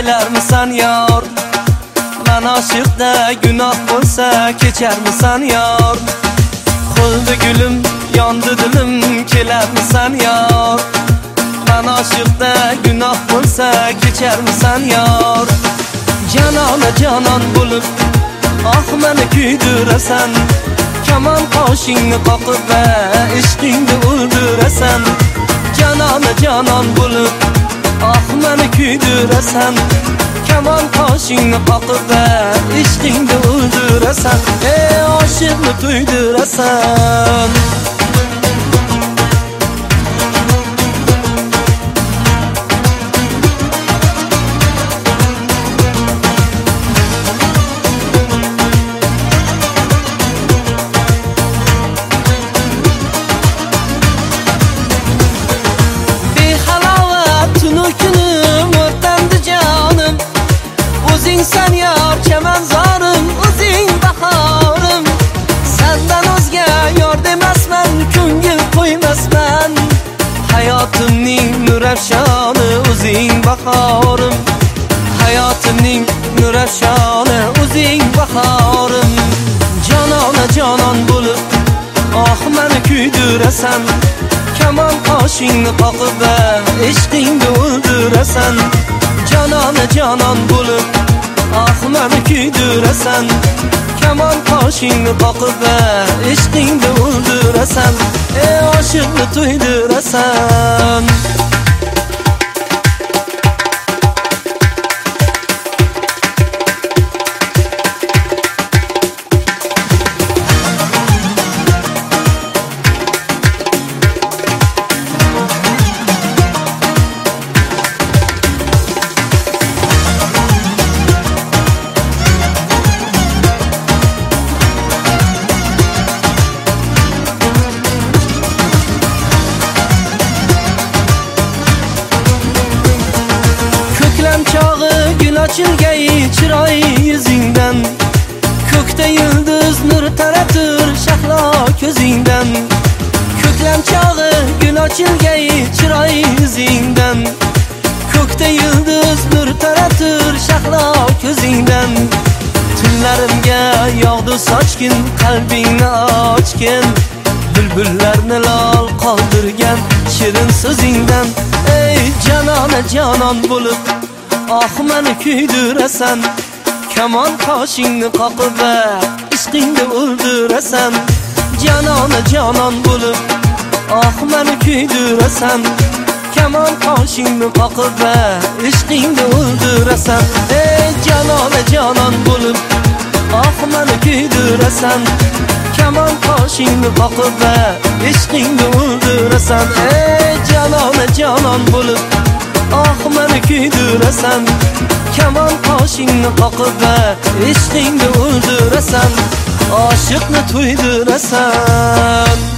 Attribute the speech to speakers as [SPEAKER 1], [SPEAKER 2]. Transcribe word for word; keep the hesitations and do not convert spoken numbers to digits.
[SPEAKER 1] kelarmisan yor? Mana oshiqda gunoh bo'lsa kecharmisan yor? Qoldi gulim, yondi dilim, kelarmisan yor? Mana oshiqda gunoh bo'lsa kecharmisan yor? Janona jonon bo'lib ah meni kuydirasan, kamon qoshingni qoqib va ishqingni o'ldirasan. Janona jonon bo'lib ah meni kuydirasan, kamon qoshingni qoqib va ishqingni o'ldirasan. Ey oshiqni to'ydirasan. Sen yor chaman zorim, o'zing bahorim. Sendan o'zga yor demasman, ko'ngil qo'ymasman. Hayotimning nurafshoni, o'zing bahorim. Hayotimning nurafshoni, o'zing bahorim. Jonona jonon bo'lib oh meni kuydirasan, kamon qoshingni qoqib va ishqingni o'ldirasan. Jonona jonon bo'lib ah meni kuydirasan, kamon qoshingni qoqib va ishqingni o'ldirasan. Ey oshiqni to'ydirasan. Chog'i gul ochilgay chiroy yuzingdan, ko'kda yulduz nur taratur shahlo ko'zingdan. Ko'klam chog'i gul ochilgay chiroy yuzingdan, ko'kda yulduz nur taratur shahlo ko'zingdan. Tunlarimga yog'du sochgin, qalbingni ochgin, bulbullarni lol qoldirgan shirin so'zingdan. Ey janona jonon bo'lib ah meni kuydirasan, kamon qoshingni qoqib va ishqingni o'ldirasan. Janona jonon bo'lib ah meni kuydirasan, kamon qoshingni qoqib va ishqingni o'ldirasan. Ey janona jonon bo'lib ah meni kuydirasan, kamon qoshingni qoqib va ishqingni o'ldirasan. Ey janona jonon bo'lib ah meni kuydirasan, kamon qoshingni qoqib va ishqingni o'ldirasan. Oshiqni to'ydirasan.